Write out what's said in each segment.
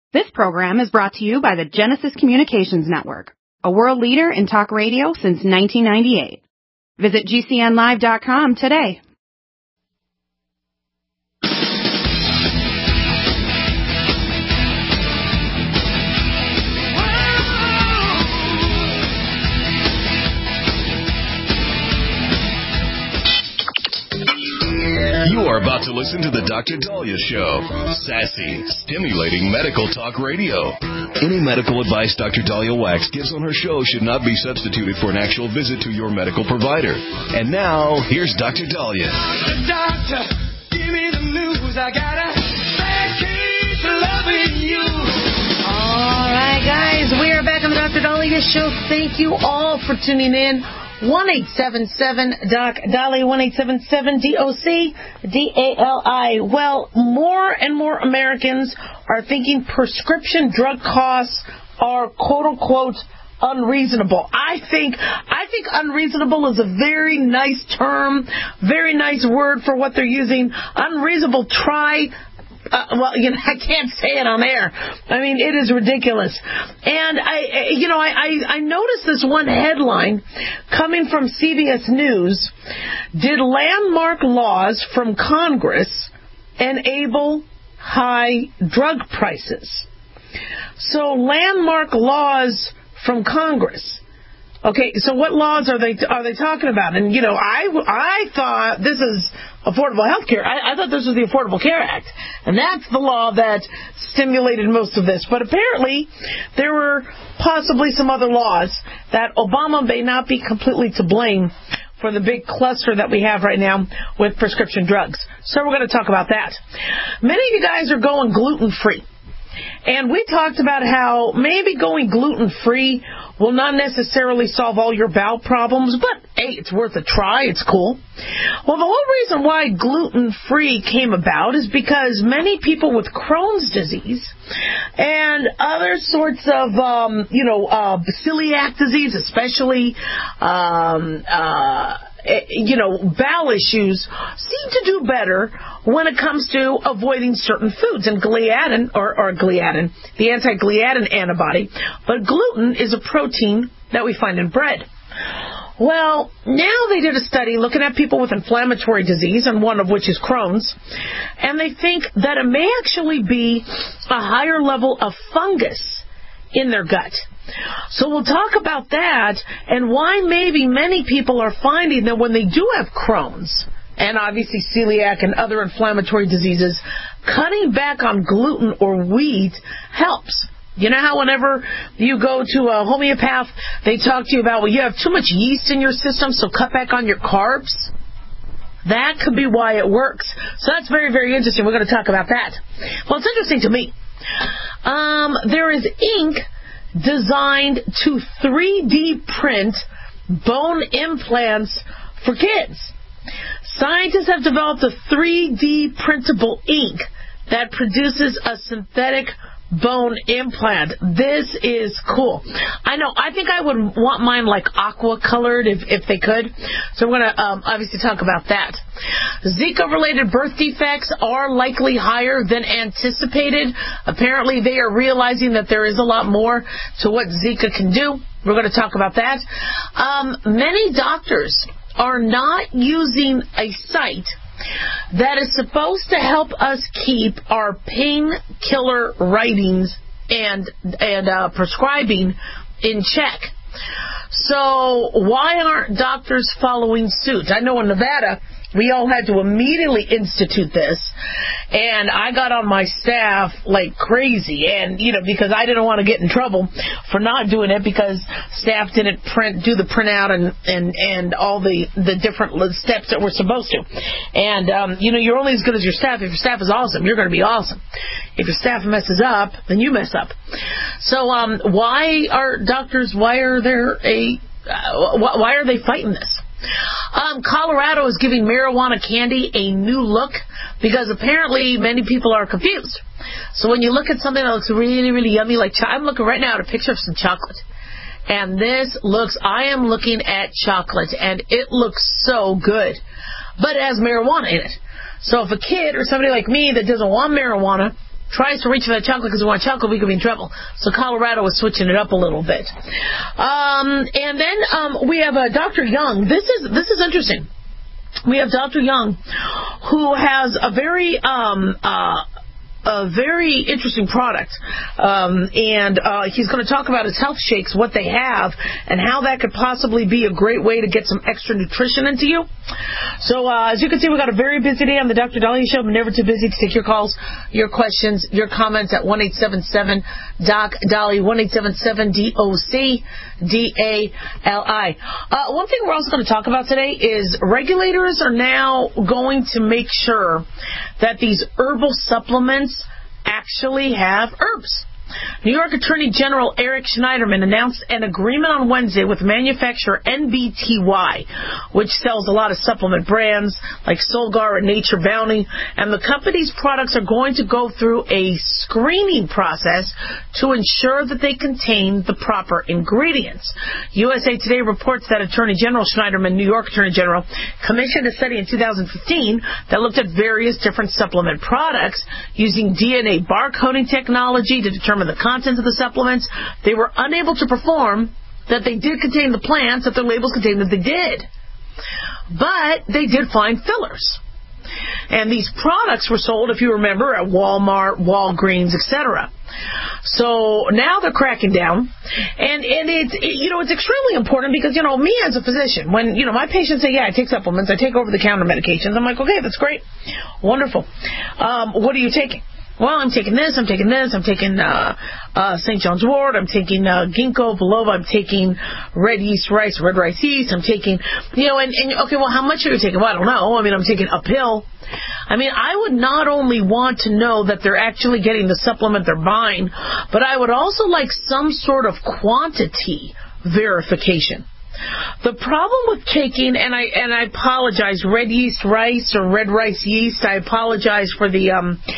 This program is brought to you by the Genesis Communications Network, a world leader in talk radio since 1998. Visit GCNlive.com today. You are about to listen to the Dr. Daliah Show. Sassy, stimulating medical talk radio. Any medical advice Dr. Daliah Wax gives on her show should not be substituted for an actual visit to your medical provider. And now, here's Dr. Daliah. Doctor, give me the news. I got a bad case of loving you. All right, guys, we are back on the Dr. Daliah Show. Thank you all for tuning in. 1-877-DOC-DALI, 1-877-DOC-DALI. Well, more and more Americans are thinking prescription drug costs are quote-unquote unreasonable. I think unreasonable is a very nice term, very nice word for what they're using. Unreasonable, I can't say it on air. I mean, it is ridiculous. And I noticed this one headline coming from CBS News. Did landmark laws from Congress enable high drug prices? So landmark laws from Congress. Okay, so what laws are they talking about? And, I thought this is affordable health care. I thought this was the Affordable Care Act. And that's the law that stimulated most of this. But apparently, there were possibly some other laws that Obama may not be completely to blame for the big cluster that we have right now with prescription drugs. So we're going to talk about that. Many of you guys are going gluten-free. And we talked about how maybe going gluten-free will not necessarily solve all your bowel problems, but, hey, it's worth a try. It's cool. Well, the whole reason why gluten-free came about is because many people with Crohn's disease and other sorts of, celiac disease, especially, bowel issues seem to do better when it comes to avoiding certain foods. And gliadin, the anti-gliadin antibody, but gluten is a protein that we find in bread. Well, now they did a study looking at people with inflammatory disease, and one of which is Crohn's, and they think that it may actually be a higher level of fungus in their gut. So we'll talk about that and why maybe many people are finding that when they do have Crohn's and obviously celiac and other inflammatory diseases, cutting back on gluten or wheat helps. You know how whenever you go to a homeopath, they talk to you about, well, you have too much yeast in your system, so cut back on your carbs? That could be why it works. So that's very, very interesting. We're going to talk about that. Well, it's interesting to me. There is ink designed to 3D print bone implants for kids. Scientists have developed a 3D printable ink that produces a synthetic bone implant. This is cool. I know. I think I would want mine like aqua colored if they could. So we're going to obviously talk about that. Zika-related birth defects are likely higher than anticipated. Apparently, they are realizing that there is a lot more to what Zika can do. We're going to talk about that. Many doctors are not using a site that is supposed to help us keep our painkiller writings and prescribing in check. So why aren't doctors following suit? I know in Nevada, we all had to immediately institute this, and I got on my staff like crazy, and because I didn't want to get in trouble for not doing it because staff didn't do the printout and all the different steps that we're supposed to. And you're only as good as your staff. If your staff is awesome, you're going to be awesome. If your staff messes up, then you mess up. So why are they fighting this? Colorado is giving marijuana candy a new look because apparently many people are confused. So when you look at something that looks really, really yummy, like I'm looking right now at a picture of some chocolate. And I am looking at chocolate, and it looks so good. But it has marijuana in it. So if a kid or somebody like me that doesn't want marijuana tries to reach for that chocolate because we want chocolate, we could be in trouble. So Colorado is switching it up a little bit. And then we have Dr. Young. This is interesting. We have Dr. Young, who has a very interesting product, and he's going to talk about his health shakes, what they have, and how that could possibly be a great way to get some extra nutrition into you. So as you can see, we've got a very busy day on the Dr. Dahlia Show. I'm never too busy to take your calls, your questions, your comments at 1-877-DOC-DALI, 1-877-DOC-DALI. One thing we're also going to talk about today is regulators are now going to make sure that these herbal supplements actually have herbs. New York Attorney General Eric Schneiderman announced an agreement on Wednesday with manufacturer NBTY, which sells a lot of supplement brands like Solgar and Nature Bounty, and the company's products are going to go through a screening process to ensure that they contain the proper ingredients. USA Today reports that Attorney General Schneiderman, New York Attorney General, commissioned a study in 2015 that looked at various different supplement products using DNA barcoding technology to determine the contents of the supplements. They were unable to perform that they did contain the plants that their labels contained that they did. But they did find fillers. And these products were sold, if you remember, at Walmart, Walgreens, etc. So now they're cracking down, and it's extremely important because, me as a physician, when, my patients say, yeah, I take supplements, I take over-the-counter medications, I'm like, okay, that's great, wonderful. What are you taking? Well, I'm taking this, I'm taking St. John's wort, I'm taking ginkgo biloba, I'm taking red rice yeast, I'm taking, okay, well, how much are you taking? Well, I don't know. I'm taking a pill. I would not only want to know that they're actually getting the supplement they're buying, but I would also like some sort of quantity verification. The problem with taking, and I apologize, red yeast rice or red rice yeast, I apologize for the,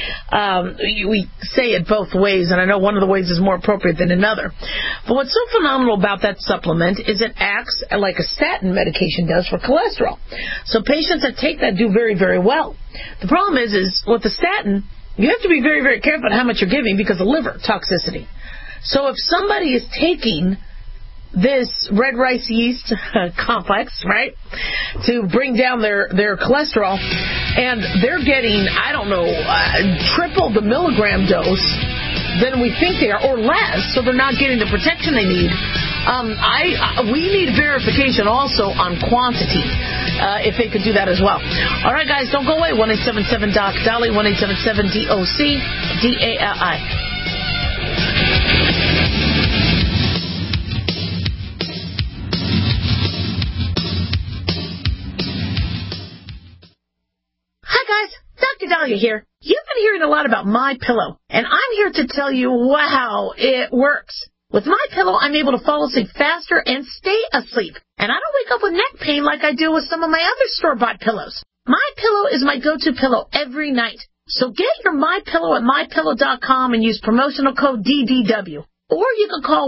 we say it both ways, and I know one of the ways is more appropriate than another. But what's so phenomenal about that supplement is it acts like a statin medication does for cholesterol. So patients that take that do very, very well. The problem is with the statin, you have to be very, very careful how much you're giving because of liver toxicity. So if somebody is taking this red rice yeast complex, right, to bring down their cholesterol, and they're getting, triple the milligram dose than we think they are, or less, so they're not getting the protection they need. We need verification also on quantity, if they could do that as well. All right, guys, don't go away. 1-877-DOC-DALI, 1-877-DOC-DALI. Dr. Dahlia here. You've been hearing a lot about MyPillow, and I'm here to tell you how it works. With MyPillow, I'm able to fall asleep faster and stay asleep, and I don't wake up with neck pain like I do with some of my other store-bought pillows. MyPillow is my go-to pillow every night. So get your MyPillow at MyPillow.com and use promotional code DDW. Or you can call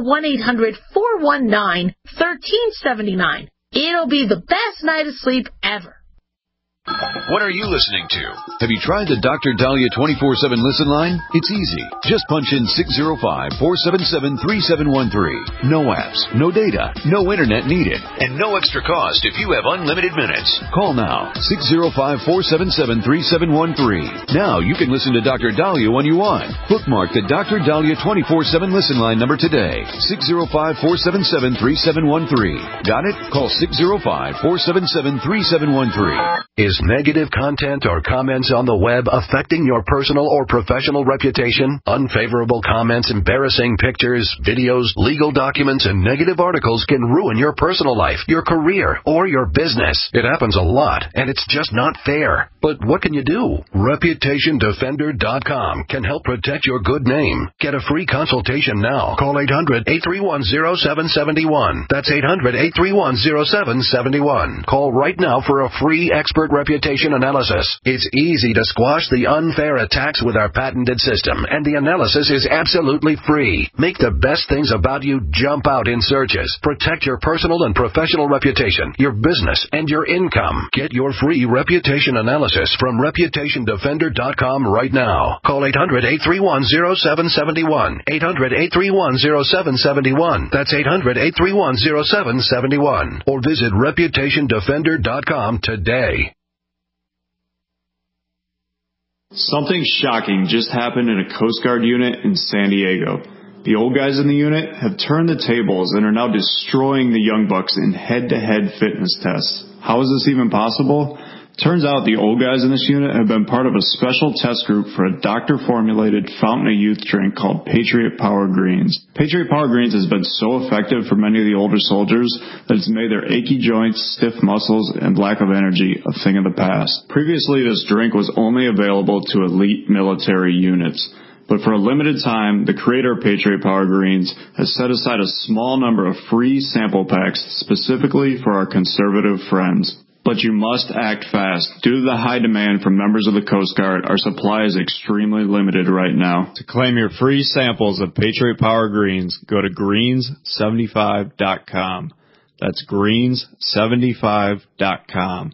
1-800-419-1379. It'll be the best night of sleep ever. What are you listening to? Have you tried the Dr. Dahlia 24/7 listen line? It's easy. Just punch in 605-477-3713. No apps, no data, no internet needed, and no extra cost if you have unlimited minutes. Call now, 605-477-3713. Now you can listen to Dr. Dahlia when you want. Bookmark the Dr. Dahlia 24/7 listen line number today, 605-477-3713. Got it? Call 605-477-3713. Is negative content or comments on the web affecting your personal or professional reputation? Unfavorable comments, embarrassing pictures, videos, legal documents, and negative articles can ruin your personal life, your career, or your business. It happens a lot, and it's just not fair. But what can you do? ReputationDefender.com can help protect your good name. Get a free consultation now. Call 800-831-0771. That's 800-831-0771. Call right now for a free expert reputation analysis. It's easy to squash the unfair attacks with our patented system, and the analysis is absolutely free. Make the best things about you jump out in searches. Protect your personal and professional reputation, your business, and your income. Get your free reputation analysis from ReputationDefender.com right now. Call 800-831-0771. 800-831-0771. That's 800-831-0771. Or visit ReputationDefender.com today. Something shocking just happened in a Coast Guard unit in San Diego. The old guys in the unit have turned the tables and are now destroying the young bucks in head-to-head fitness tests. How is this even possible? Turns out the old guys in this unit have been part of a special test group for a doctor-formulated fountain of youth drink called Patriot Power Greens. Patriot Power Greens has been so effective for many of the older soldiers that it's made their achy joints, stiff muscles, and lack of energy a thing of the past. Previously, this drink was only available to elite military units. But for a limited time, the creator of Patriot Power Greens has set aside a small number of free sample packs specifically for our conservative friends. But you must act fast. Due to the high demand from members of the Coast Guard, our supply is extremely limited right now. To claim your free samples of Patriot Power Greens, go to greens75.com. That's greens75.com.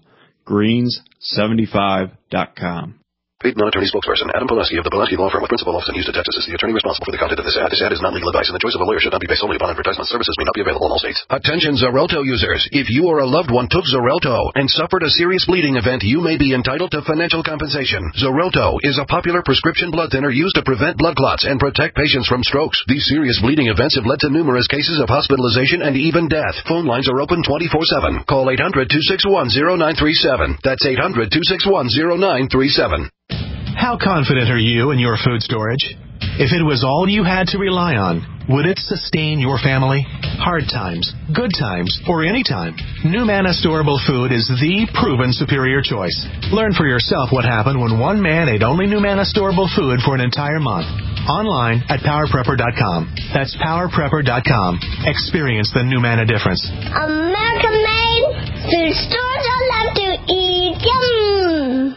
greens75.com. Paid non-attorney spokesperson Adam Pulaski of the Pulaski Law Firm with principal office in Houston, Texas is the attorney responsible for the content of this ad. This ad is not legal advice, and the choice of a lawyer should not be based solely upon advertisement. Services may not be available in all states. Attention Xarelto users. If you or a loved one took Xarelto and suffered a serious bleeding event, you may be entitled to financial compensation. Xarelto is a popular prescription blood thinner used to prevent blood clots and protect patients from strokes. These serious bleeding events have led to numerous cases of hospitalization and even death. Phone lines are open 24/7. Call 800-261-0937. That's 800-261-0937. How confident are you in your food storage? If it was all you had to rely on, would it sustain your family? Hard times, good times, or any time, NuManna Storable Food is the proven superior choice. Learn for yourself what happened when one man ate only NuManna Storable Food for an entire month. Online at PowerPrepper.com. That's PowerPrepper.com. Experience the NuManna difference. American-made food stores I love to eat. Yum!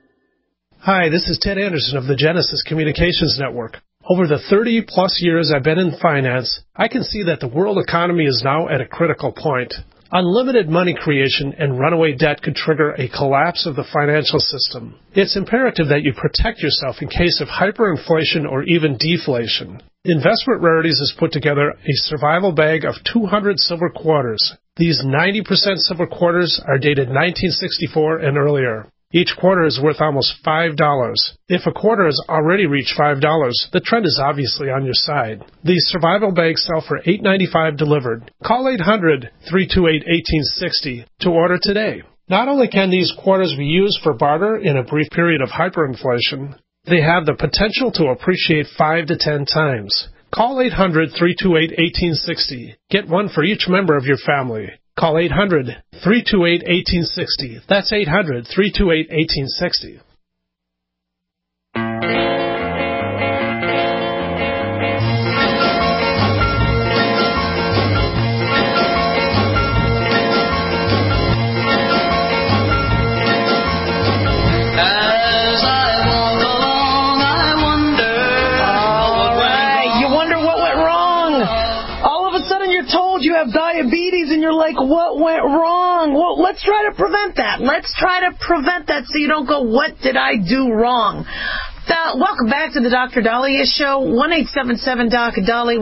Hi, this is Ted Anderson of the Genesis Communications Network. Over the 30-plus years I've been in finance, I can see that the world economy is now at a critical point. Unlimited money creation and runaway debt could trigger a collapse of the financial system. It's imperative that you protect yourself in case of hyperinflation or even deflation. Investment Rarities has put together a survival bag of 200 silver quarters. These 90% silver quarters are dated 1964 and earlier. Each quarter is worth almost $5. If a quarter has already reached $5, the trend is obviously on your side. These survival bags sell for $8.95 delivered. Call 800-328-1860 to order today. Not only can these quarters be used for barter in a brief period of hyperinflation, they have the potential to appreciate 5 to 10 times. Call 800-328-1860. Get one for each member of your family. Call 800-328-1860. That's 800-328-1860. You have diabetes and you're like, what went wrong? Well, let's try to prevent that. Let's try to prevent that so you don't go, what did I do wrong? Welcome back to the Dr. Daliah Show. 1-877-DOC-DALI,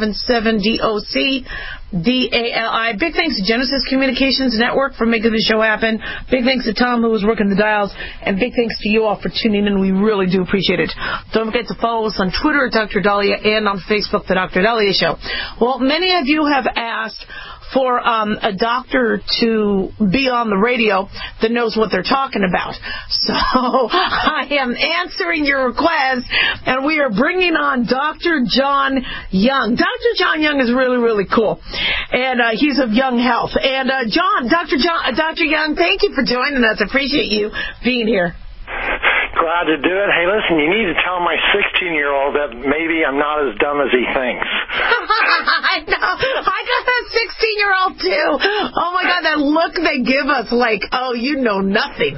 1-877-DOC-DALI. Big thanks to Genesis Communications Network for making the show happen. Big thanks to Tom, who was working the dials. And big thanks to you all for tuning in. We really do appreciate it. Don't forget to follow us on Twitter at Dr. Daliah and on Facebook, The Dr. Daliah Show. Well, many of you have asked for a doctor to be on the radio that knows what they're talking about. So I am answering your request, and we are bringing on Dr. John Young. Dr. John Young is really, really cool, and he's of Young Health. And Dr. Young, thank you for joining us. I appreciate you being here. Glad to do it. Hey, listen, you need to tell my 16-year-old that maybe I'm not as dumb as he thinks. I know. I got a 16-year-old, too. Oh, my God, that look they give us like, oh, you know nothing.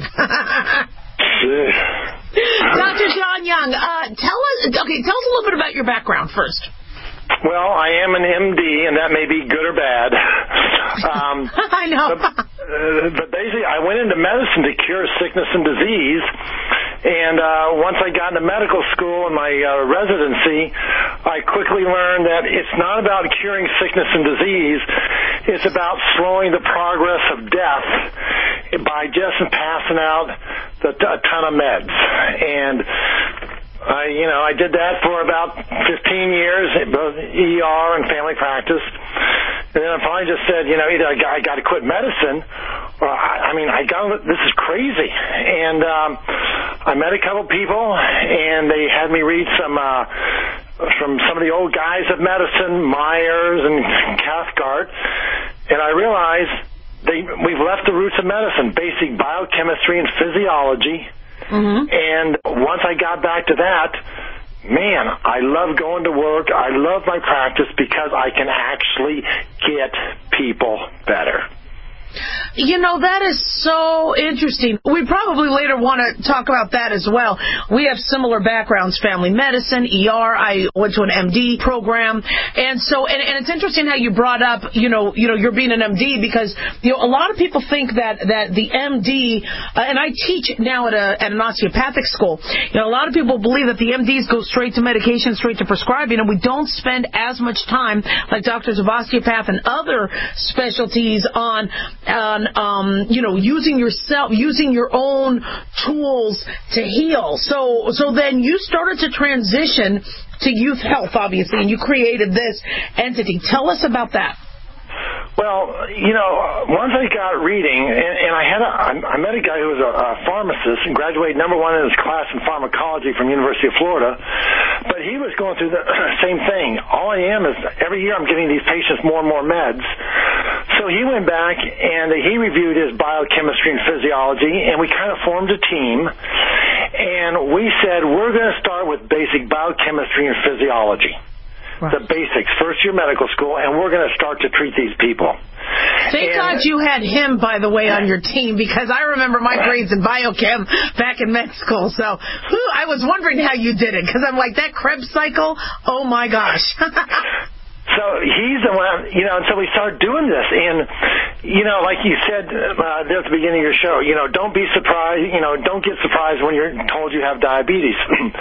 Dr. John Young, tell us a little bit about your background first. Well, I am an MD, and that may be good or bad. I know. But basically, I went into medicine to cure sickness and disease. And once I got into medical school and my residency, I quickly learned that it's not about curing sickness and disease. It's about slowing the progress of death by just passing out a ton of meds. And I did that for about 15 years, both ER and family practice. And then I finally just said, either I got to quit medicine, or this is crazy. And I met a couple people, and they had me read some from some of the old guys of medicine, Myers and Cathcart, and I realized we've left the roots of medicine, basic biochemistry and physiology. Mm-hmm. And once I got back to that, man, I love going to work. I love my practice because I can actually get people better. That is so interesting. We probably later want to talk about that as well. We have similar backgrounds, family medicine, ER. I went to an MD program. And so, and it's interesting how you brought up, you're being an MD because, a lot of people think that the MD, and I teach now at an osteopathic school, a lot of people believe that the MDs go straight to medication, straight to prescribing, and we don't spend as much time like doctors of osteopath and other specialties on using your own tools to heal. So then you started to transition to Youth Health, obviously, and you created this entity. Tell us about that. Well, once I got reading, and I met a guy who was a pharmacist and graduated #1 in his class in pharmacology from University of Florida, but he was going through the same thing. All I am is every year I'm giving these patients more and more meds. So he went back and he reviewed his biochemistry and physiology, and we kind of formed a team, and we said we're going to start with basic biochemistry and physiology. Right. The basics, first year medical school, and we're going to start to treat these people. Thank God you had him, by the way, on your team, because I remember my grades in biochem back in med school. So I was wondering how you did it, because I'm like, that Krebs cycle, oh my gosh. So he's the one, and so we started doing this. And, like you said at the beginning of your show, don't be surprised, don't get surprised when you're told you have diabetes.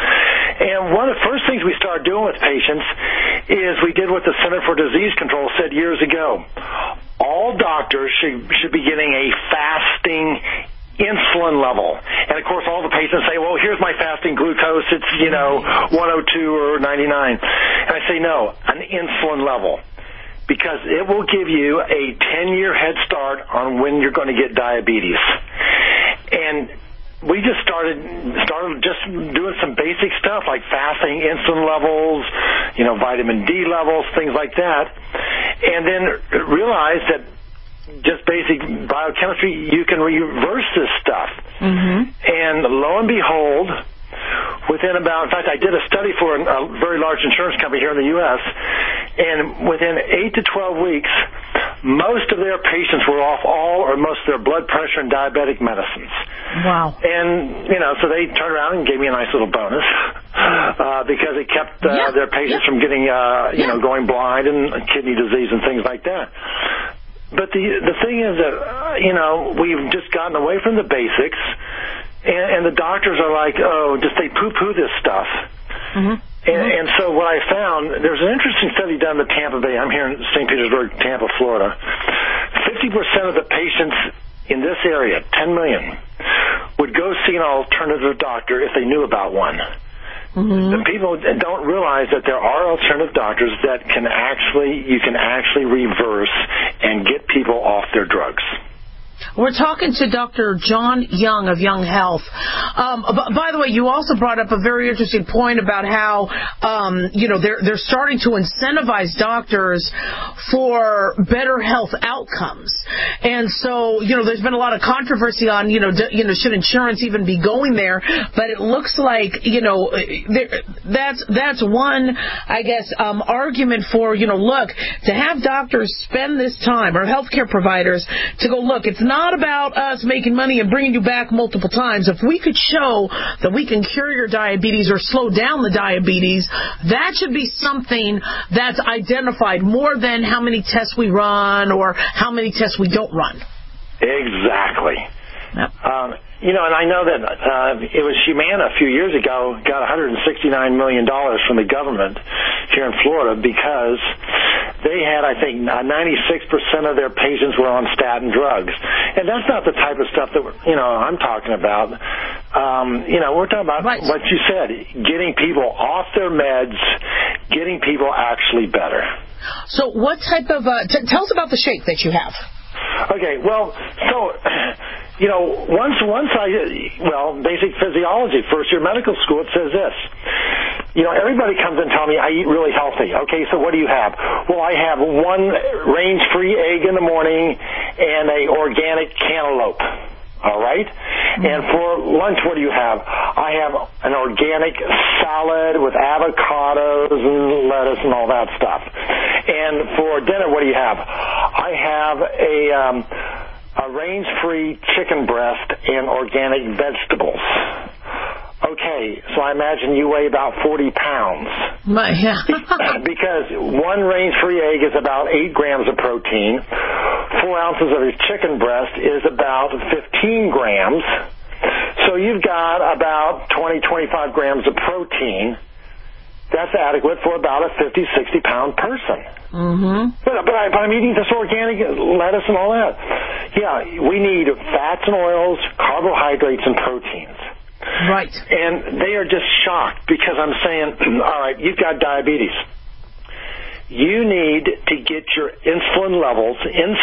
And one of the first things we started doing with patients is we did what the Center for Disease Control said years ago. All doctors should be getting a fasting insulin level. And of course all the patients say, well, here's my fasting glucose, it's 102 or 99. And I say, no, an insulin level, because it will give you a 10-year head start on when you're going to get diabetes. And we just started just doing some basic stuff like fasting insulin levels, vitamin D levels, things like that, and then realized that just basic biochemistry, you can reverse this stuff. Mm-hmm. And lo and behold, in fact, I did a study for a very large insurance company here in the U.S., and within 8 to 12 weeks, most of their patients were off all or most of their blood pressure and diabetic medicines. Wow. And, so they turned around and gave me a nice little bonus because it kept their patients from getting, going blind and kidney disease and things like that. But the thing is that, we've just gotten away from the basics, and the doctors are like, they poo-poo this stuff. Mm-hmm. And so what I found, there's an interesting study done in Tampa Bay. I'm here in St. Petersburg, Tampa, Florida. 50% of the patients in this area, 10 million, would go see an alternative doctor if they knew about one. Mm-hmm. The people don't realize that there are alternative doctors that you can actually reverse and get people off their drugs. We're talking to Dr. John Young of Young Health. By the way, you also brought up a very interesting point about how, they're starting to incentivize doctors for better health outcomes. And so, there's been a lot of controversy on, should insurance even be going there? But it looks like, that's one, I guess, argument for, look, to have doctors spend this time, or healthcare providers, to go, look, it's not about us making money and bringing you back multiple times. If we could show that we can cure your diabetes or slow down the diabetes, that should be something that's identified more than how many tests we run or how many tests we don't run. Exactly. Yep. And I know that it was Humana a few years ago got $169 million from the government here in Florida because they had, I think, 96% of their patients were on statin drugs. And that's not the type of stuff that, I'm talking about. We're talking about what you said, getting people off their meds, getting people actually better. So what type of, tell us about the shake that you have. Okay, well, so, basic physiology, first year medical school, it says this. Everybody comes and tells me I eat really healthy. Okay, so what do you have? Well, I have one range-free egg in the morning and a organic cantaloupe. All right? And for lunch, what do you have? I have an organic salad with avocados and lettuce and all that stuff. And for dinner, what do you have? I have a range-free chicken breast and organic vegetables. Okay, so I imagine you weigh about 40 pounds. Yeah. Because one range-free egg is about 8 grams of protein. 4 ounces of your chicken breast is about 15 grams. So you've got about 20-25 grams of protein. That's adequate for about a 50, 60-pound person. Mm-hmm. But I'm eating this organic lettuce and all that. Yeah, we need fats and oils, carbohydrates, and proteins. Right. And they are just shocked because I'm saying, all right, you've got diabetes. You need to get your insulin levels,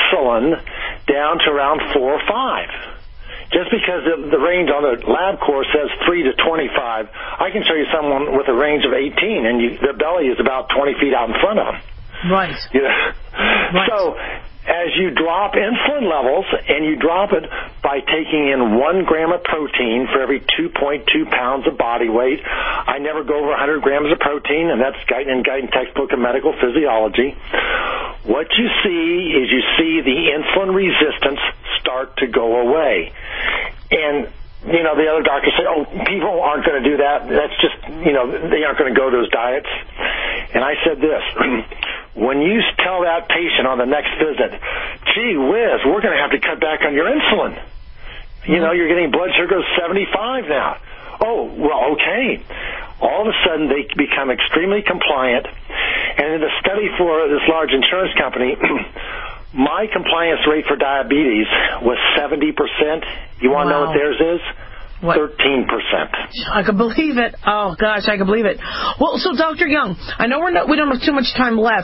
down to around 4 or 5. Just because the range on the lab course says 3 to 25, I can show you someone with a range of 18, and their belly is about 20 feet out in front of them. Right. Right. So as you drop insulin levels, and you drop it by taking in 1 gram of protein for every 2.2 pounds of body weight. I never go over 100 grams of protein, and that's in Guyton textbook of medical physiology. What you see is the insulin resistance start to go away. And the other doctors say, people aren't going to do that. That's just, they aren't going to go to those diets. And I said this, when you tell that patient on the next visit, gee whiz, we're going to have to cut back on your insulin. You're getting blood sugar of 75 now. Oh, well, okay. All of a sudden, they become extremely compliant. And in a study for this large insurance company, my compliance rate for diabetes was 70%. You want to know what theirs is? What? 13%. I can believe it. Oh gosh, I can believe it. Well, so Dr. Young, I know we don't have too much time left.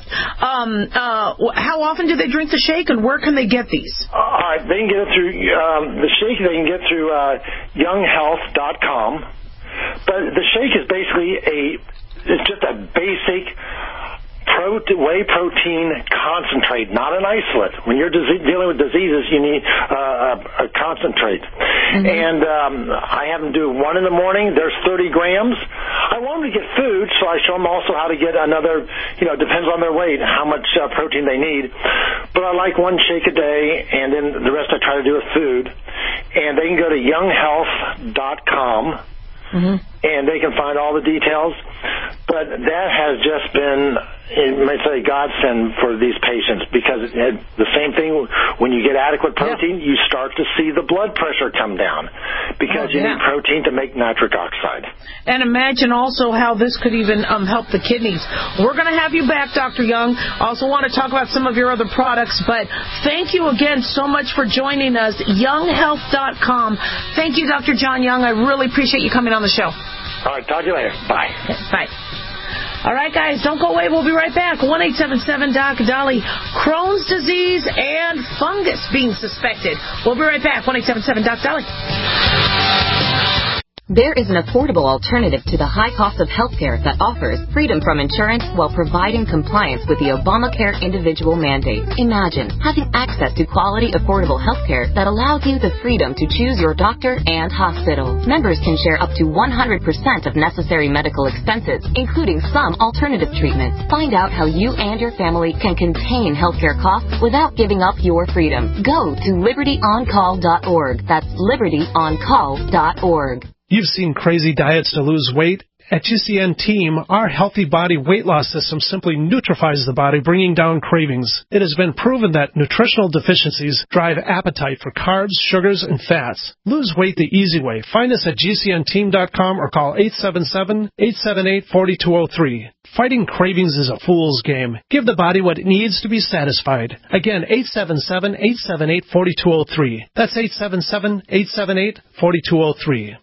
How often do they drink the shake, and where can they get these? They can get it through the shake. They can get through younghealth.com. But the shake is basically it's just a basic whey protein concentrate, not an isolate. When you're dealing with diseases, you need a concentrate. Mm-hmm. And I have them do one in the morning. There's 30 grams. I want them to get food, so I show them also how to get another, depends on their weight, how much protein they need. But I like one shake a day, and then the rest I try to do with food. And they can go to younghealth.com. Mm-hmm. And they can find all the details. But that has just been, you might say, godsend for these patients, because the same thing, when you get adequate protein, you start to see the blood pressure come down, because you need protein to make nitric oxide. And imagine also how this could even help the kidneys. We're going to have you back, Dr. Young. Also want to talk about some of your other products, but thank you again so much for joining us. Younghealth.com. Thank you, Dr. John Young. I really appreciate you coming on the show. All right, talk to you later. Bye. Bye. All right, guys, don't go away. We'll be right back. 1-877-DOC-DOLLY. Crohn's disease and fungus being suspected. We'll be right back. 1-877-DOC-DOLLY. There is an affordable alternative to the high cost of healthcare that offers freedom from insurance while providing compliance with the Obamacare individual mandate. Imagine having access to quality, affordable healthcare that allows you the freedom to choose your doctor and hospital. Members can share up to 100% of necessary medical expenses, including some alternative treatments. Find out how you and your family can contain healthcare costs without giving up your freedom. Go to libertyoncall.org. That's libertyoncall.org. You've seen crazy diets to lose weight. At GCN Team, our Healthy Body Weight Loss System simply neutralizes the body, bringing down cravings. It has been proven that nutritional deficiencies drive appetite for carbs, sugars, and fats. Lose weight the easy way. Find us at GCNteam.com or call 877-878-4203. Fighting cravings is a fool's game. Give the body what it needs to be satisfied. Again, 877-878-4203. That's 877-878-4203.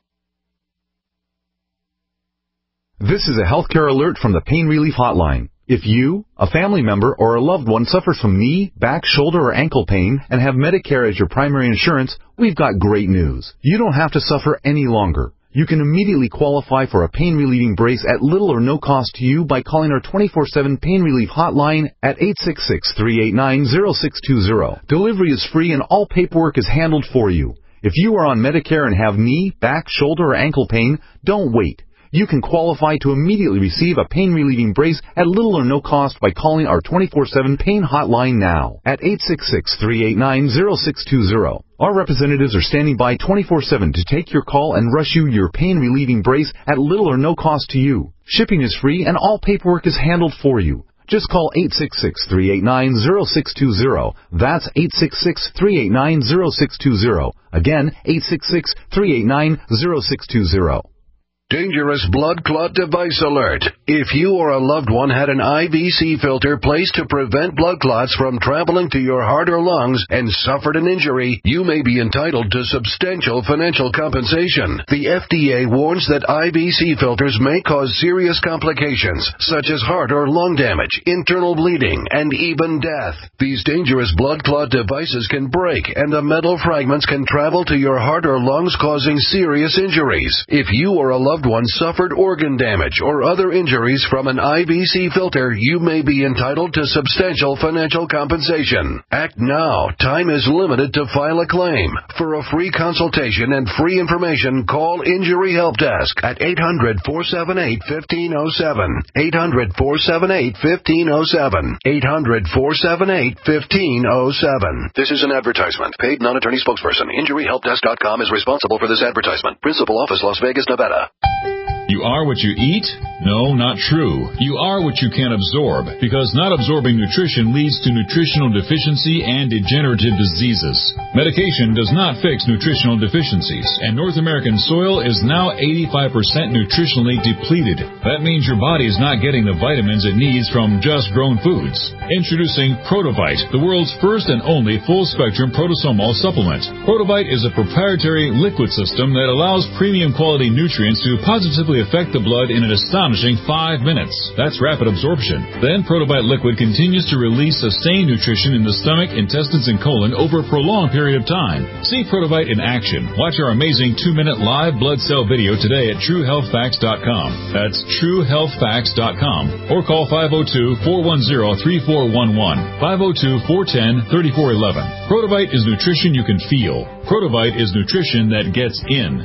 This is a healthcare alert from the Pain Relief Hotline. If you, a family member, or a loved one suffers from knee, back, shoulder, or ankle pain and have Medicare as your primary insurance, we've got great news. You don't have to suffer any longer. You can immediately qualify for a pain-relieving brace at little or no cost to you by calling our 24/7 Pain Relief Hotline at 866-389-0620. Delivery is free and all paperwork is handled for you. If you are on Medicare and have knee, back, shoulder, or ankle pain, don't wait. You can qualify to immediately receive a pain-relieving brace at little or no cost by calling our 24/7 Pain Hotline now at 866-389-0620. Our representatives are standing by 24/7 to take your call and rush you your pain-relieving brace at little or no cost to you. Shipping is free and all paperwork is handled for you. Just call 866-389-0620. That's 866-389-0620. Again, 866-389-0620. Dangerous blood clot device alert. If you or a loved one had an IVC filter placed to prevent blood clots from traveling to your heart or lungs and suffered an injury, you may be entitled to substantial financial compensation. The FDA warns that IVC filters may cause serious complications, such as heart or lung damage, internal bleeding, and even death. These dangerous blood clot devices can break, and the metal fragments can travel to your heart or lungs, causing serious injuries. If you or a loved one suffered organ damage or other injuries from an IVC filter, you may be entitled to substantial financial compensation. Act now. Time is limited to file a claim. For a free consultation and free information, call Injury Help Desk at 800-478-1507. 800-478-1507. 800-478-1507. This is an advertisement. Paid non-attorney spokesperson. InjuryHelpDesk.com is responsible for this advertisement. Principal office, Las Vegas, Nevada. You are what you eat? No, not true. You are what you can absorb, because not absorbing nutrition leads to nutritional deficiency and degenerative diseases. Medication does not fix nutritional deficiencies, and North American soil is now 85% nutritionally depleted. That means your body is not getting the vitamins it needs from just grown foods. Introducing Protovite, the world's first and only full-spectrum protosomal supplement. Protovite is a proprietary liquid system that allows premium quality nutrients to positively affect the blood in an astonishing 5 minutes. That's rapid absorption. Then Protovite liquid continues to release sustained nutrition in the stomach, intestines, and colon over a prolonged period of time. See Protovite in action. Watch our amazing 2-minute live blood cell video today at TrueHealthFacts.com. That's TrueHealthFacts.com. Or call 502-410-3411. 502-410-3411. Protovite is nutrition you can feel. Protovite is nutrition that gets in.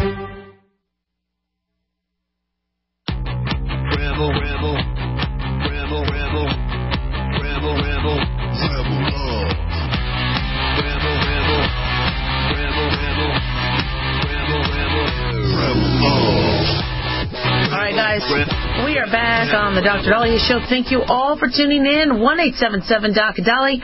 We are back on the Dr. Dahlia Show. Thank you all for tuning in. 1-877-DOC-DALI,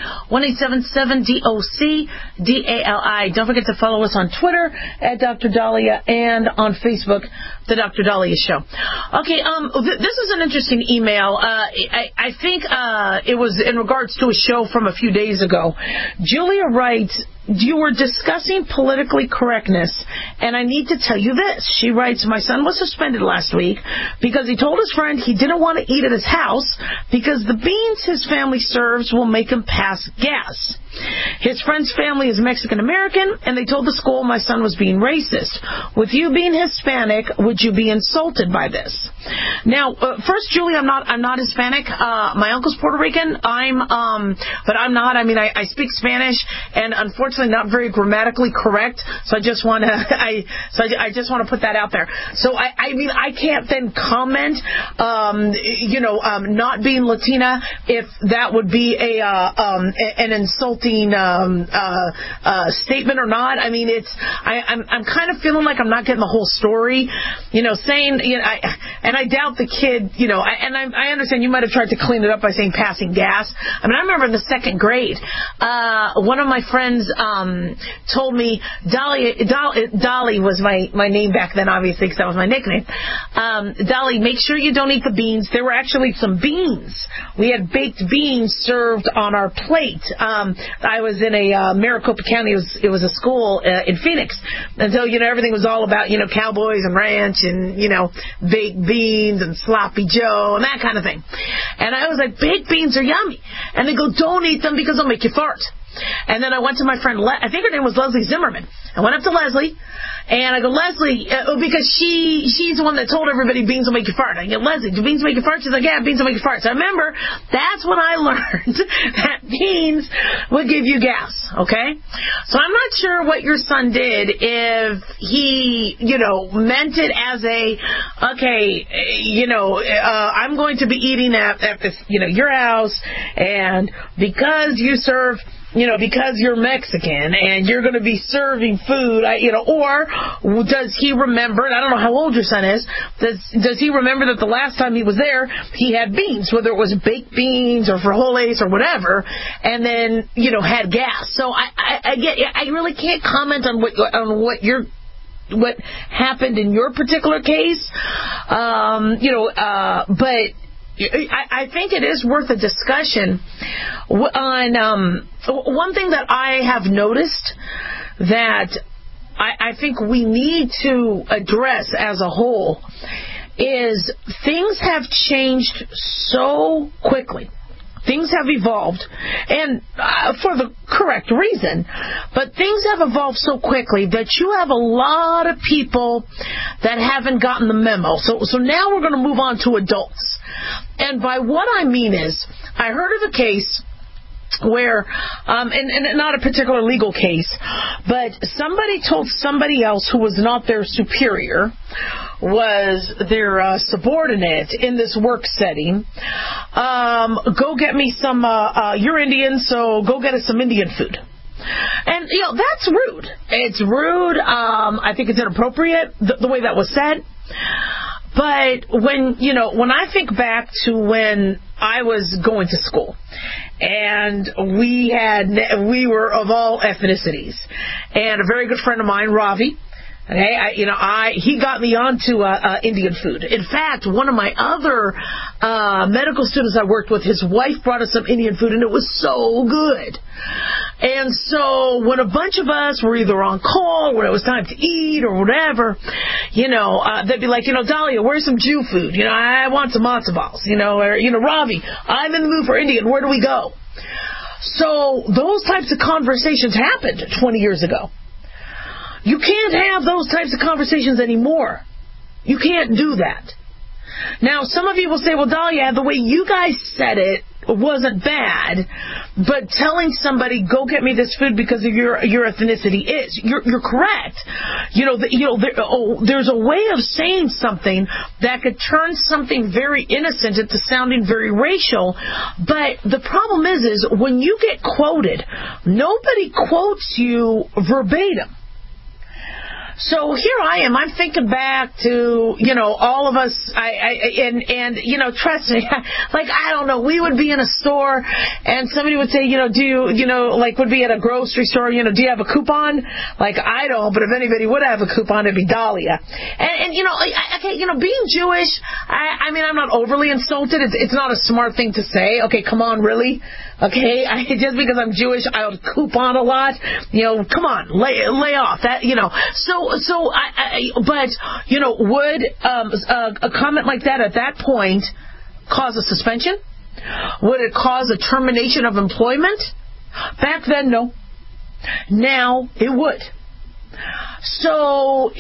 1-877-DOC-DALI. Don't forget to follow us on Twitter at Dr. Dahlia and on Facebook, the Dr. Dahlia Show. Okay, this is an interesting email. I think it was in regards to a show from a few days ago. Julia writes, you were discussing politically correctness, and I need to tell you this. She writes, my son was suspended last week because he told his friend he didn't want to can't eat at his house because the beans his family serves will make him pass gas. His friend's family is Mexican-American, and they told the school my son was being racist. With you being Hispanic, would you be insulted by this? Now, first, Julie, I'm not Hispanic. My uncle's Puerto Rican. but I'm not. I mean, I speak Spanish, and unfortunately, not very grammatically correct. So I just want to, I just want to put that out there. So I mean, I can't then comment, not being Latina, if that would be an insulting statement or not. I mean, I'm kind of feeling like I'm not getting the whole story, saying, and I doubt the kid, I understand you might have tried to clean it up by saying passing gas. I mean, I remember in the second grade, one of my friends told me, Dolly was my name back then, obviously, because that was my nickname. Dolly, make sure you don't eat the beans. There were actually some beans. We had baked beans served on our plate. I was in a Maricopa County. It was a school in Phoenix, and so everything was all about cowboys and ranch and baked beans and sloppy Joe and that kind of thing. And I was like, baked beans are yummy, and they go, don't eat them because they'll make you fart. And then I went to my friend, I think her name was Leslie Zimmerman. I went up to Leslie, and I go, Leslie, because she's the one that told everybody beans will make you fart. I go, Leslie, do beans make you fart? She's like, yeah, beans will make you fart. So I remember, that's when I learned that beans would give you gas, okay? So I'm not sure what your son did, if he, meant it as I'm going to be eating at this, your house, and because you serve, because you're Mexican and you're going to be serving food, or does he remember, and I don't know how old your son is, does he remember that the last time he was there, he had beans, whether it was baked beans or frijoles or whatever, and then, had gas. So I really can't comment on what happened in your particular case, but I think it is worth a discussion on one thing that I have noticed that I think we need to address as a whole is things have changed so quickly. Things have evolved, and for the correct reason, but things have evolved so quickly that you have a lot of people that haven't gotten the memo. So now we're going to move on to adults. And by what I mean is, I heard of a case where, and not a particular legal case, but somebody told somebody else who was not their superior, was their subordinate in this work setting, go get me some, you're Indian, so go get us some Indian food. And, that's rude. It's rude. I think it's inappropriate, the way that was said. But when I think back to when I was going to school, and we were of all ethnicities, and a very good friend of mine, Ravi, okay, he got me onto Indian food. In fact, one of my other medical students I worked with, his wife brought us some Indian food, and it was so good. And so when a bunch of us were either on call, when it was time to eat or whatever, they'd be like, Dahlia, where's some Jew food? I want some matzo balls. Or, Ravi, I'm in the mood for Indian. Where do we go? So those types of conversations happened 20 years ago. You can't have those types of conversations anymore. You can't do that. Now, some of you will say, well, Dahlia, the way you guys said it wasn't bad, but telling somebody, go get me this food because of your ethnicity is. You're correct. There's a way of saying something that could turn something very innocent into sounding very racial, but the problem is when you get quoted, nobody quotes you verbatim. So here I am. I'm thinking back to, all of us, trust me, like, I don't know, we would be in a store and somebody would say, do you, would be at a grocery store, do you have a coupon? Like, I don't, but if anybody would have a coupon, it'd be Dahlia. And being Jewish, I'm not overly insulted. It's not a smart thing to say. Okay, come on, really? Okay, just because I'm Jewish, I'll coupon a lot. Come on, lay off that. But would a comment like that at that point cause a suspension? Would it cause a termination of employment? Back then, no. Now it would. So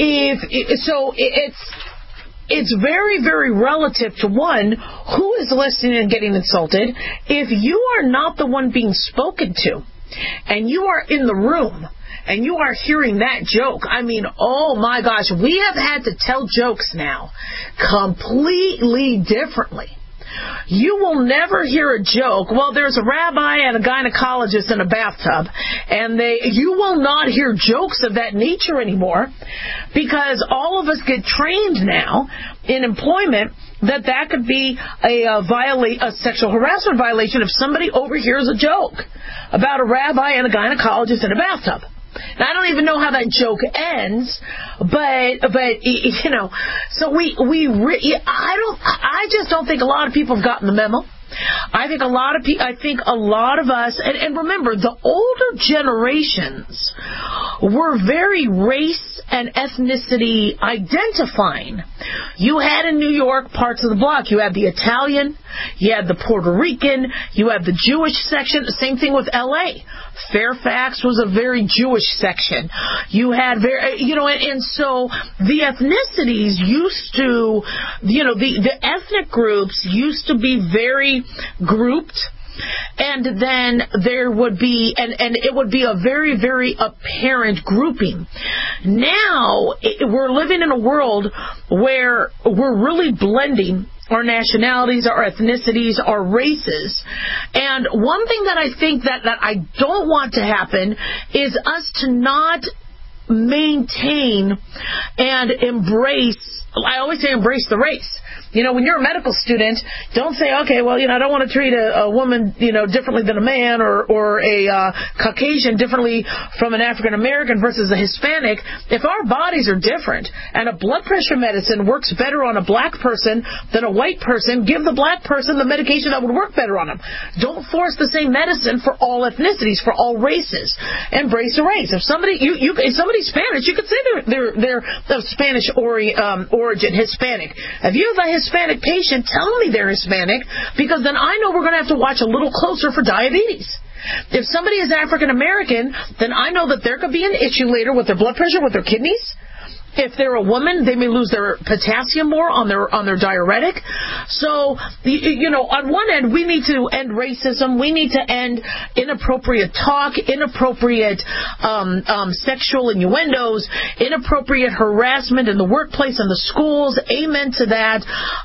it's very, very relative to one, who is listening and getting insulted. If you are not the one being spoken to, and you are in the room, and you are hearing that joke, I mean, oh my gosh, we have had to tell jokes now completely differently. You will never hear a joke, well, there's a rabbi and a gynecologist in a bathtub, and you will not hear jokes of that nature anymore, because all of us get trained now in employment that could be a sexual harassment violation if somebody overhears a joke about a rabbi and a gynecologist in a bathtub. Now, I don't even know how that joke ends, but you know, so I just don't think a lot of people have gotten the memo. I think a lot of us, and remember, the older generations were very race and ethnicity identifying. You had in New York parts of the block. You had the Italian, you had the Puerto Rican, you had the Jewish section. The same thing with L.A. Fairfax was a very Jewish section. You had and so the ethnicities used to, the ethnic groups used to be very grouped. And then there would be, and it would be a very, very apparent grouping. Now, we're living in a world where we're really blending our nationalities, our ethnicities, our races. And one thing that I think that I don't want to happen is us to not maintain and embrace, I always say embrace the race. When you're a medical student, don't say, okay, well, I don't want to treat a woman, differently than a man or a Caucasian differently from an African American versus a Hispanic. If our bodies are different and a blood pressure medicine works better on a black person than a white person, give the black person the medication that would work better on them. Don't force the same medicine for all ethnicities, for all races. Embrace the race. If somebody's Spanish, you could say they're of Spanish origin, Hispanic. If you have a Hispanic patient, tell me they're Hispanic, because then I know we're going to have to watch a little closer for diabetes. If somebody is African American, then I know that there could be an issue later with their blood pressure, with their kidneys. If they're a woman, they may lose their potassium more on their diuretic. So, on one end, we need to end racism. We need to end inappropriate talk, inappropriate sexual innuendos, inappropriate harassment in the workplace and the schools. Amen to that.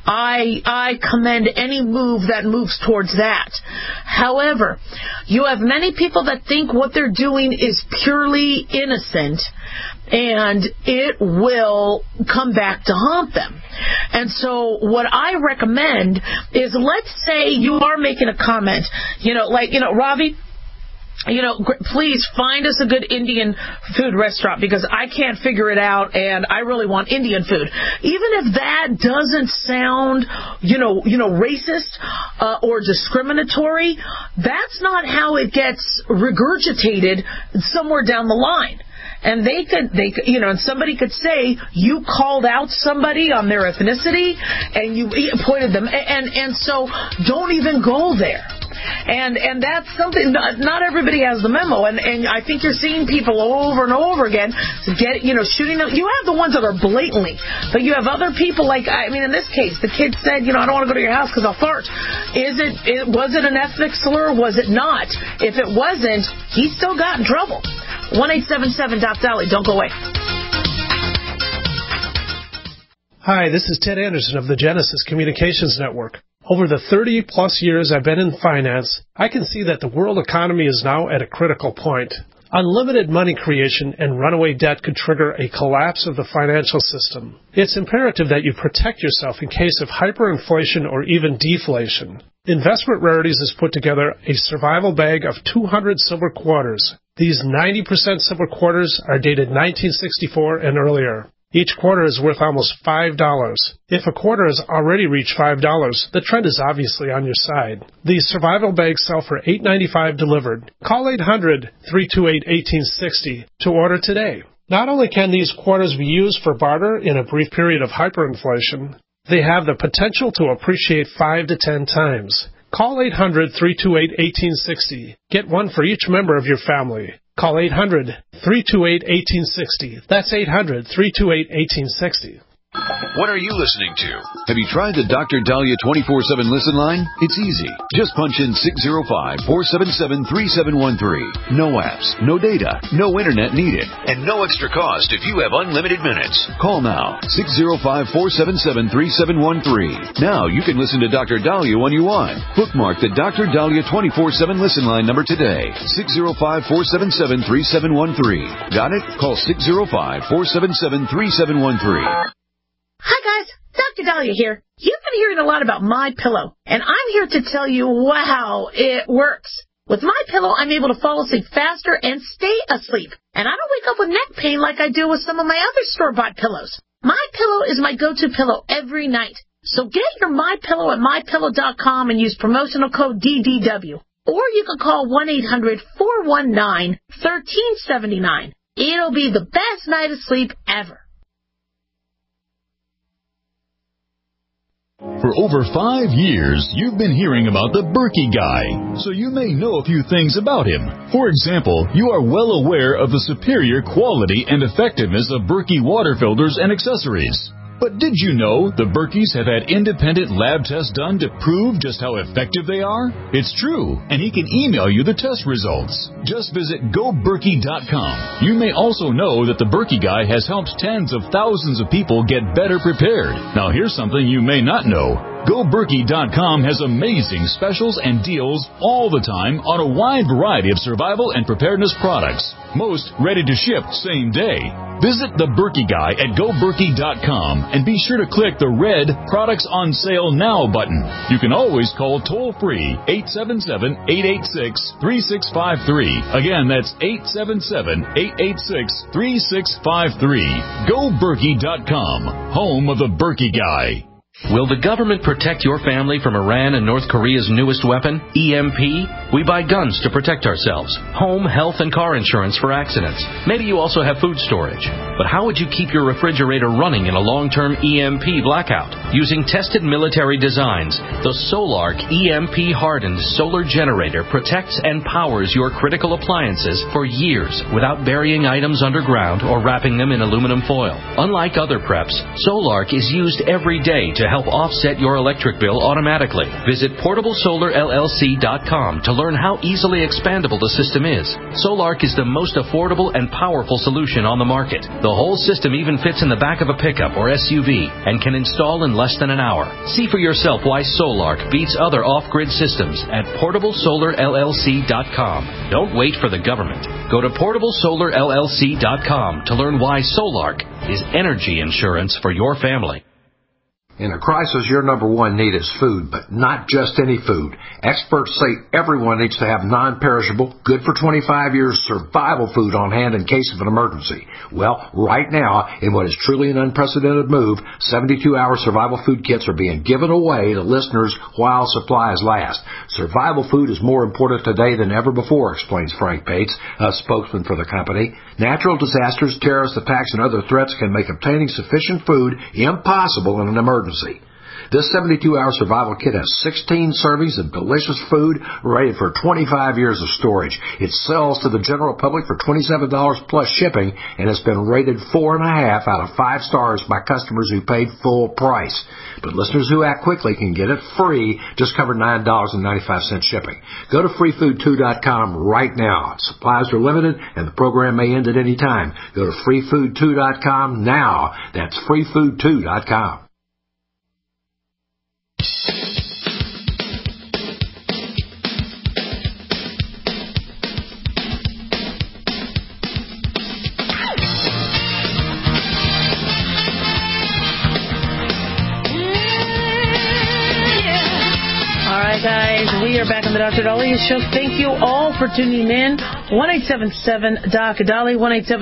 I commend any move that moves towards that. However, you have many people that think what they're doing is purely innocent, and it will come back to haunt them. And so what I recommend is, let's say you are making a comment, Ravi, please find us a good Indian food restaurant, because I can't figure it out and I really want Indian food. Even if that doesn't sound, racist or discriminatory, that's not how it gets regurgitated somewhere down the line. And they could, and somebody could say, you called out somebody on their ethnicity and you pointed them, and so don't even go there. And that's something, not everybody has the memo, and I think you're seeing people over and over again shooting them. You have the ones that are blatantly, but you have other people in this case, the kid said, I don't want to go to your house because I'll fart. Was it an ethnic slur? Was it not? If it wasn't, he still got in trouble. 1-877-DOC-DOLLY. Don't go away. Hi, this is Ted Anderson of the Genesis Communications Network. Over the 30-plus years I've been in finance, I can see that the world economy is now at a critical point. Unlimited money creation and runaway debt could trigger a collapse of the financial system. It's imperative that you protect yourself in case of hyperinflation or even deflation. Investment Rarities has put together a survival bag of 200 silver quarters. These 90% silver quarters are dated 1964 and earlier. Each quarter is worth almost $5. If a quarter has already reached $5, the trend is obviously on your side. These survival bags sell for $8.95 delivered. Call 800-328-1860 to order today. Not only can these quarters be used for barter in a brief period of hyperinflation, they have the potential to appreciate 5 to 10 times. Call 800-328-1860. Get one for each member of your family. Call 800-328-1860. That's 800-328-1860. What are you listening to? Have you tried the Dr. Dahlia 24/7 listen line? It's easy. Just punch in 605-477-3713. No apps, no data, no internet needed, and no extra cost if you have unlimited minutes. Call now, 605-477-3713. Now you can listen to Dr. Dahlia when you want. Bookmark the Dr. Dahlia 24/7 listen line number today, 605-477-3713. Got it? Call 605-477-3713. Hi guys, Dr. Dahlia here. You've been hearing a lot about MyPillow, and I'm here to tell you, wow, it works. With MyPillow, I'm able to fall asleep faster and stay asleep, and I don't wake up with neck pain like I do with some of my other store-bought pillows. MyPillow is my go-to pillow every night. So get your MyPillow at MyPillow.com and use promotional code DDW. Or you can call 1-800-419-1379. It'll be the best night of sleep ever. For over 5 years, you've been hearing about the Berkey Guy, so you may know a few things about him. For example, you are well aware of the superior quality and effectiveness of Berkey water filters and accessories. But did you know the Berkeys have had independent lab tests done to prove just how effective they are? It's true, and he can email you the test results. Just visit GoBerkey.com. You may also know that the Berkey Guy has helped tens of thousands of people get better prepared. Now here's something you may not know. GoBerkey.com has amazing specials and deals all the time on a wide variety of survival and preparedness products. Most ready to ship same day. Visit the Berkey Guy at GoBerkey.com and be sure to click the red Products on Sale Now button. You can always call toll-free 877-886-3653. Again, that's 877-886-3653. GoBerkey.com, home of the Berkey Guy. Will the government protect your family from Iran and North Korea's newest weapon, EMP? We buy guns to protect ourselves, home, health, and car insurance for accidents. Maybe you also have food storage. But how would you keep your refrigerator running in a long-term EMP blackout? Using tested military designs, the Solark EMP-hardened solar generator protects and powers your critical appliances for years without burying items underground or wrapping them in aluminum foil. Unlike other preps, Solark is used every day to help offset your electric bill automatically. Visit PortableSolarLLC.com to learn how easily expandable the system is. Solark is the most affordable and powerful solution on the market. The whole system even fits in the back of a pickup or SUV and can install in less than an hour. See for yourself why Solark beats other off-grid systems at PortableSolarLLC.com. Don't wait for the government. Go to PortableSolarLLC.com to learn why Solark is energy insurance for your family. In a crisis, your number one need is food, but not just any food. Experts say everyone needs to have non-perishable, good for 25 years survival food on hand in case of an emergency. Well, right now, in what is truly an unprecedented move, 72-hour survival food kits are being given away to listeners while supplies last. Survival food is more important today than ever before, explains Frank Bates, a spokesman for the company. Natural disasters, terrorist attacks, and other threats can make obtaining sufficient food impossible in an emergency. This 72-hour survival kit has 16 servings of delicious food rated for 25 years of storage. It sells to the general public for $27 plus shipping and has been rated 4.5 out of 5 stars by customers who paid full price. But listeners who act quickly can get it free, just cover $9.95 shipping. Go to freefood2.com right now. Supplies are limited and the program may end at any time. Go to freefood2.com now. That's freefood2.com. Guys, we are back back on the Dr. Daliah Show. Thank you all for tuning in. 1-877-DOC-DALI,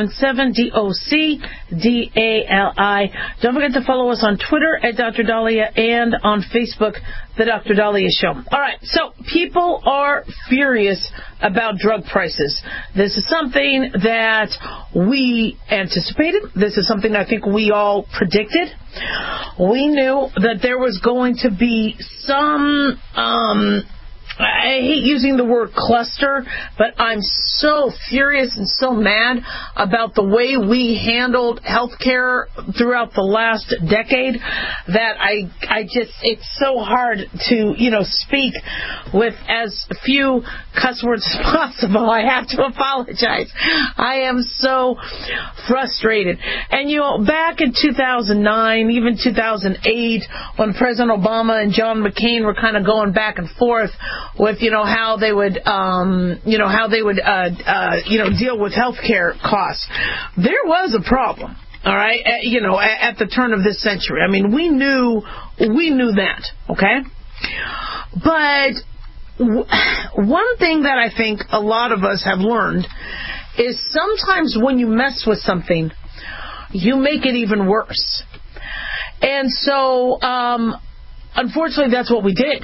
1-877-DOC-DALI. Don't forget to follow us on Twitter at Dr. Daliah and on Facebook, The Dr. Daliah Show. All right, so people are furious about drug prices. This is something that we anticipated. This is something I think we all predicted. We knew that there was going to be some, I hate using the word cluster, but I'm so furious and so mad about the way we handled healthcare throughout the last decade that I just, it's so hard to, speak with as few cuss words as possible. I have to apologize. I am so frustrated. And, back in 2009, even 2008, when President Obama and John McCain were kind of going back and forth with, how they would, deal with healthcare costs. There was a problem, all right, at the turn of this century. I mean, we knew that, okay? But one thing that I think a lot of us have learned is sometimes when you mess with something, you make it even worse. And so, unfortunately, that's what we did.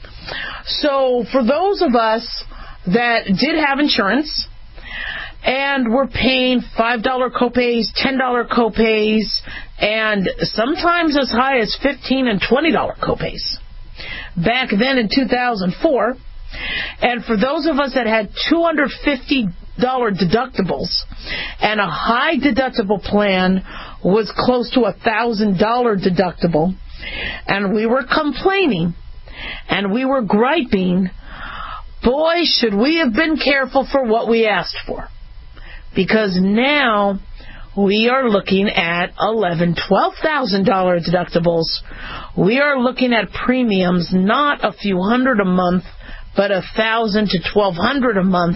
So for those of us that did have insurance and were paying $5 copays, $10 copays, and sometimes as high as $15 and $20 copays back then in 2004, and for those of us that had $250 deductibles and a high deductible plan was close to $1,000 deductible, and we were complaining and we were griping, boy, should we have been careful for what we asked for. Because now we are looking at $11,000, $12,000 deductibles. We are looking at premiums, not a few hundred a month, but $1,000 to $1,200 a month.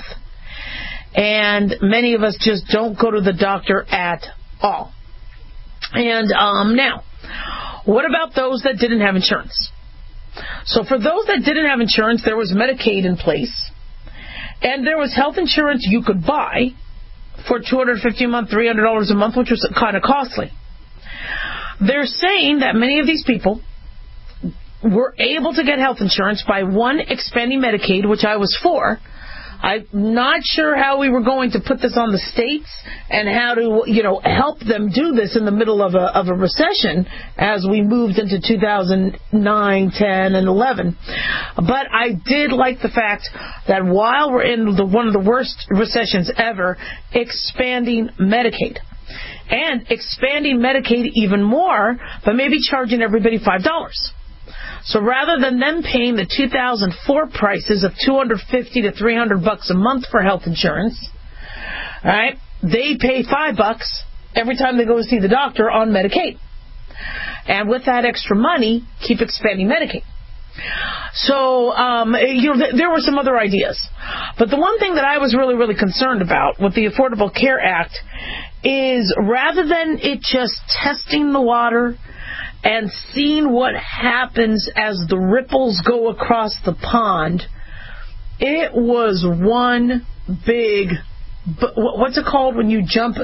And many of us just don't go to the doctor at all. And now, what about those that didn't have insurance? So for those that didn't have insurance, there was Medicaid in place, and there was health insurance you could buy for $250 a month, $300 a month, which was kind of costly. They're saying that many of these people were able to get health insurance by, one, expanding Medicaid, which I was for. I'm not sure how we were going to put this on the states and how to, help them do this in the middle of a recession as we moved into 2009, 10, and 11. But I did like the fact that while we're in one of the worst recessions ever, expanding Medicaid. And expanding Medicaid even more, but maybe charging everybody $5. So rather than them paying the 2004 prices of $250 to $300 a month for health insurance, right? They pay $5 every time they go to see the doctor on Medicaid. And with that extra money, keep expanding Medicaid. So, there were some other ideas. But the one thing that I was really, really concerned about with the Affordable Care Act is rather than it just testing the water and seeing what happens as the ripples go across the pond, it was one big, what's it called when you jump,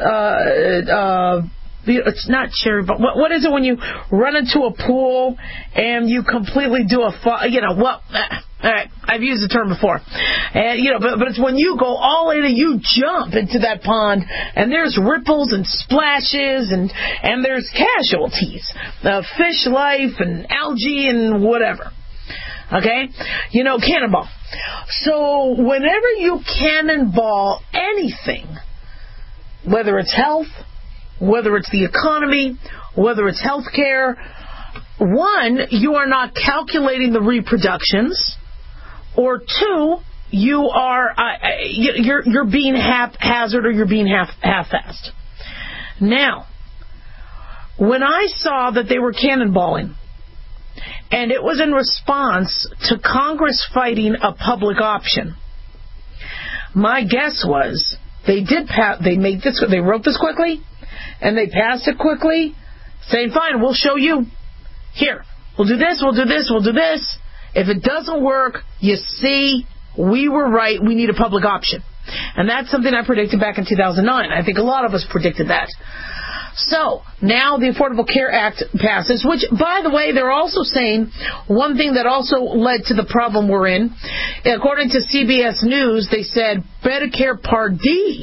it's not cherry, but what is it when you run into a pool and you completely do all right, I've used the term before. And, but it's when you go all in and you jump into that pond and there's ripples and splashes and there's casualties, fish life and algae and whatever. Okay? Cannonball. So whenever you cannonball anything, whether it's health, whether it's the economy, whether it's healthcare, one, you are not calculating the reproductions, or two, you are you're being haphazard or you're being half-assed. Now, when I saw that they were cannonballing, and it was in response to Congress fighting a public option, my guess was they wrote this quickly, and they passed it quickly, saying, fine, we'll show you. Here, we'll do this, we'll do this, we'll do this. If it doesn't work, you see, we were right. We need a public option. And that's something I predicted back in 2009. I think a lot of us predicted that. So, now the Affordable Care Act passes, which, by the way, they're also saying one thing that also led to the problem we're in. According to CBS News, they said Medicare Part D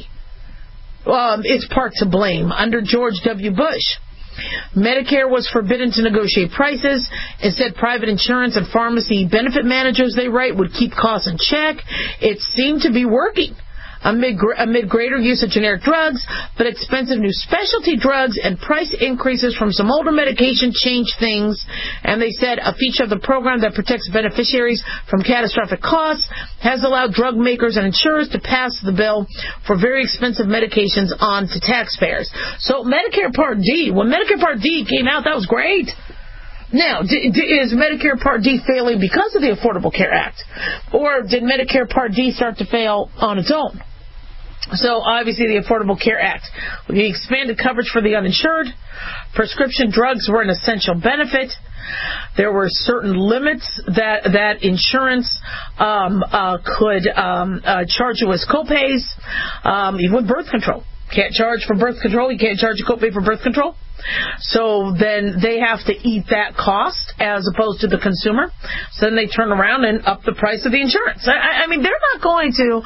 is part to blame under George W. Bush. Medicare was forbidden to negotiate prices. Instead, private insurance and pharmacy benefit managers, they write, would keep costs in check. It seemed to be working amid greater use of generic drugs, but expensive new specialty drugs and price increases from some older medication changed things. And they said a feature of the program that protects beneficiaries from catastrophic costs has allowed drug makers and insurers to pass the bill for very expensive medications on to taxpayers. So Medicare Part D, when Medicare Part D came out, that was great. Now, is Medicare Part D failing because of the Affordable Care Act? Or did Medicare Part D start to fail on its own? So, obviously, the Affordable Care Act. We expanded coverage for the uninsured. Prescription drugs were an essential benefit. There were certain limits that insurance could charge you as copays, even with birth control. Can't charge for birth control. You can't charge a copay for birth control. So then they have to eat that cost as opposed to the consumer. So then they turn around and up the price of the insurance. I mean, they're not going to,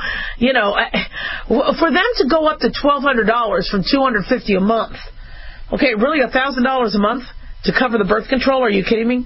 for them to go up to $1,200 from $250 a month. Okay, really $1,000 a month to cover the birth control? Are you kidding me?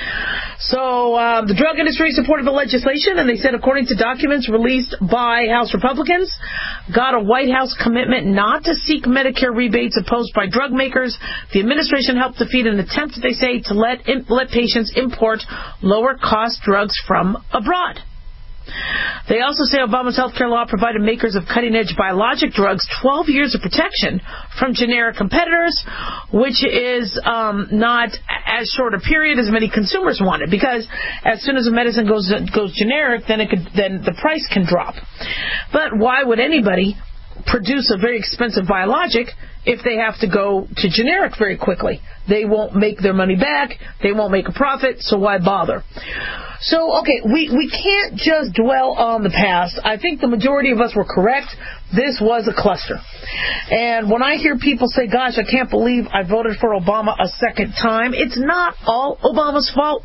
So the drug industry supported the legislation, and they said, according to documents released by House Republicans, got a White House commitment not to seek Medicare rebates opposed by drug makers. The administration helped defeat an attempt, they say, to let patients import lower-cost drugs from abroad. They also say Obama's health care law provided makers of cutting-edge biologic drugs 12 years of protection from generic competitors, which is not as short a period as many consumers wanted, because as soon as a medicine goes generic, then the price can drop. But why would anybody produce a very expensive biologic if they have to go to generic very quickly? They won't make their money back. They won't make a profit, so why bother? So, okay, we can't just dwell on the past. I think the majority of us were correct. This was a cluster. And when I hear people say, gosh, I can't believe I voted for Obama a second time, it's not all Obama's fault.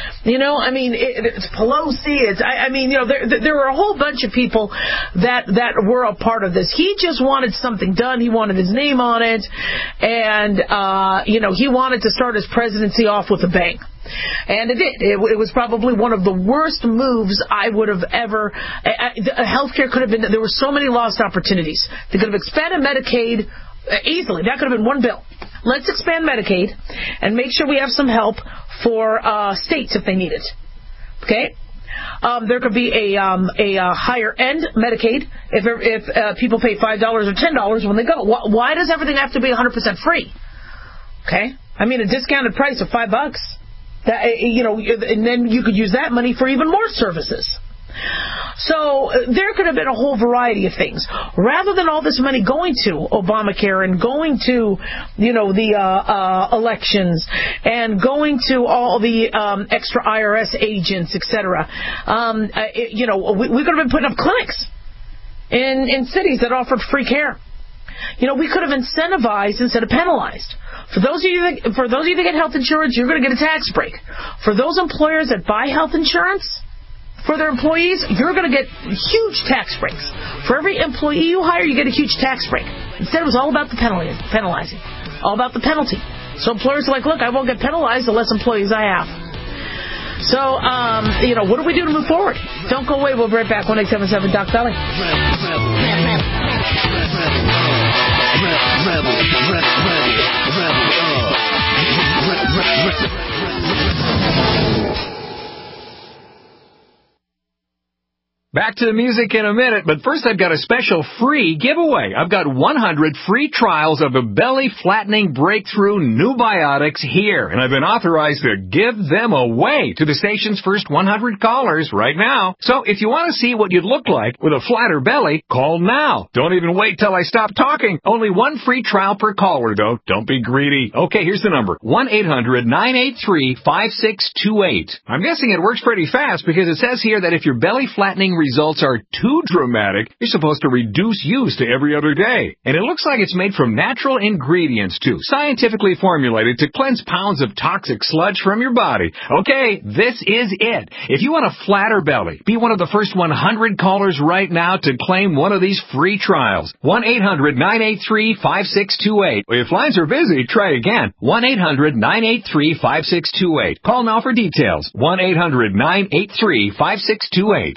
It's Pelosi. There were a whole bunch of people that were a part of this. He just wanted something done. He wanted his name on it. And, he wanted to start his presidency off with a bang. And it did. It was probably one of the worst moves I would have ever... Healthcare could have been... There were so many lost opportunities. They could have expanded Medicaid easily. That could have been one bill. Let's expand Medicaid and make sure we have some help for states if they need it. Okay? There could be a higher end Medicaid if people pay $5 or $10 when they go. Why does everything have to be 100% free? Okay? A discounted price of $5. And then you could use that money for even more services. So there could have been a whole variety of things. Rather than all this money going to Obamacare and going to, the elections and going to all the extra IRS agents, etc. We could have been putting up clinics in cities that offered free care. We could have incentivized instead of penalized. For those of you that get health insurance, you're going to get a tax break. For those employers that buy health insurance for their employees, you're going to get huge tax breaks. For every employee you hire, you get a huge tax break. Instead, it was all about the penalizing, all about the penalty. So employers are like, look, I won't get penalized the less employees I have. So, what do we do to move forward? Don't go away. We'll be right back. 1-877 Doc Dolly. Back to the music in a minute, but first I've got a special free giveaway. I've got 100 free trials of the belly-flattening breakthrough Nubiotics here, and I've been authorized to give them away to the station's first 100 callers right now. So if you want to see what you'd look like with a flatter belly, call now. Don't even wait till I stop talking. Only one free trial per caller, though. Don't be greedy. Okay, here's the number. 1-800-983-5628. I'm guessing it works pretty fast because it says here that if your belly-flattening results are too dramatic, you're supposed to reduce use to every other day. And it looks like it's made from natural ingredients, too, scientifically formulated to cleanse pounds of toxic sludge from your body. Okay, this is it. If you want a flatter belly, be one of the first 100 callers right now to claim one of these free trials. 1-800-983-5628. If lines are busy, try again. 1-800-983-5628. Call now for details. 1-800-983-5628.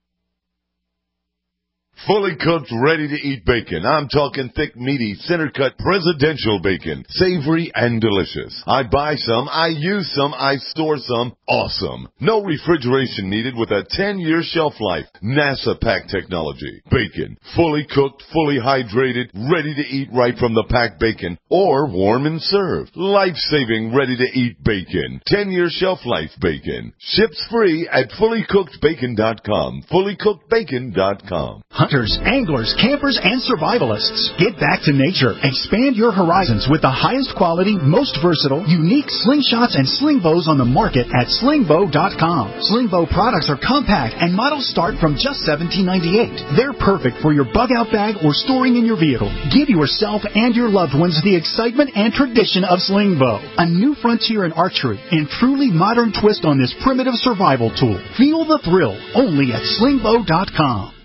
Fully cooked, ready-to-eat bacon. I'm talking thick, meaty, center-cut presidential bacon. Savory and delicious. I buy some, I use some, I store some. Awesome. No refrigeration needed with a 10-year shelf life. NASA pack technology. Bacon. Fully cooked, fully hydrated, ready to eat right from the packed bacon or warm and served. Life-saving, ready-to-eat bacon. 10-year shelf life bacon. Ships free at fullycookedbacon.com. Fullycookedbacon.com. Hunters, anglers, campers, and survivalists. Get back to nature. Expand your horizons with the highest quality, most versatile, unique slingshots and sling bows on the market at slingbow.com. Slingbow products are compact and models start from just $17.98. They're perfect for your bug-out bag or storing in your vehicle. Give yourself and your loved ones the excitement and tradition of Slingbow, a new frontier in archery and truly modern twist on this primitive survival tool. Feel the thrill only at slingbow.com.